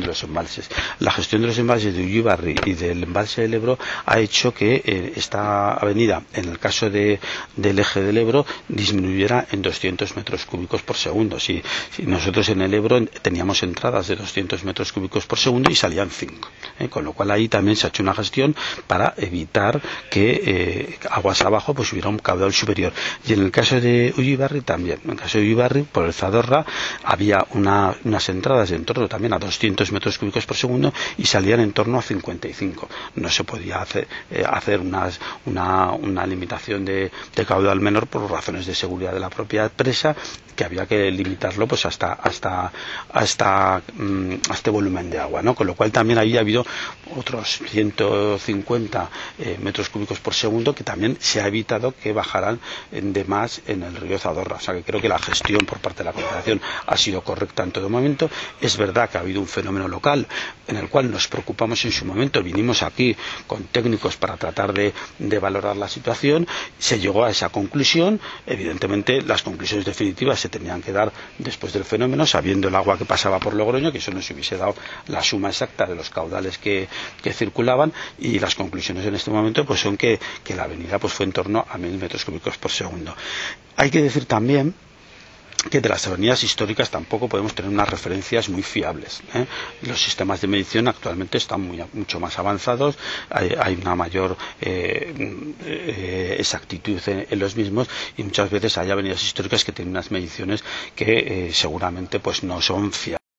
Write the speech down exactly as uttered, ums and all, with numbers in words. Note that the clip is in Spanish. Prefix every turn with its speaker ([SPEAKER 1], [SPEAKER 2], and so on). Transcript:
[SPEAKER 1] de los embalses. La gestión de los embalses de Ullibarri y del embalse del Ebro ha hecho que eh, esta avenida, en el caso de, del eje del Ebro, disminuyera en doscientos metros cúbicos por segundo. Si, si nosotros en el Ebro teníamos entradas de doscientos metros cúbicos por segundo y salían cinco, ¿eh? Con lo cual ahí también se ha hecho una gestión para evitar que eh, aguas abajo pues hubiera un caudal superior. Y en el caso de Ullibarri también. En el caso de Ullibarri, por el Zadorra, había una, unas entradas de en torno también a doscientos metros cúbicos por segundo y salían en torno a cincuenta y cinco. No se podía hacer, eh, hacer unas, una, una limitación de, de caudal menor por razones de seguridad de la propia presa, que había que limitarlo pues hasta hasta hasta, um, hasta este volumen de agua, ¿no? Con lo cual también había habido otros ciento cincuenta eh, metros cúbicos por segundo que también se ha evitado que bajaran de más en el río Zadorra. O sea que creo que la gestión por parte de la Confederación ha sido correcta en todo momento. Es verdad que ha habido un fenómeno local en el cual nos preocupamos en su momento, vinimos aquí con técnicos para tratar de, de valorar la situación, se llegó a esa conclusión. Evidentemente las conclusiones definitivas se tenían que dar después del fenómeno, sabiendo el agua que pasaba por Logroño, que eso nos hubiese dado la suma exacta de los caudales que, que circulaban, y las conclusiones en este momento pues son que, que la avenida pues fue en torno a mil metros cúbicos por segundo. Hay que decir también que de las avenidas históricas tampoco podemos tener unas referencias muy fiables, ¿eh? Los sistemas de medición actualmente están muy, mucho más avanzados, hay, hay una mayor eh, eh, exactitud en, en los mismos, y muchas veces hay avenidas históricas que tienen unas mediciones que eh, seguramente pues no son fiables.